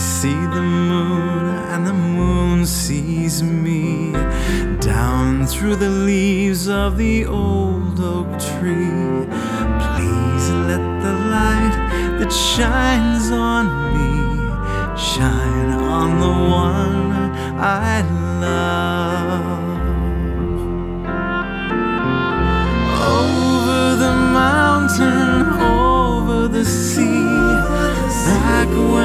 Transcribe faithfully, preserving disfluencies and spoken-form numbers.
see the moon and the moon sees me, down through the leaves of the old oak tree. Please let the light that shines on me shine on the one I love. Over the mountain, over the sea, back when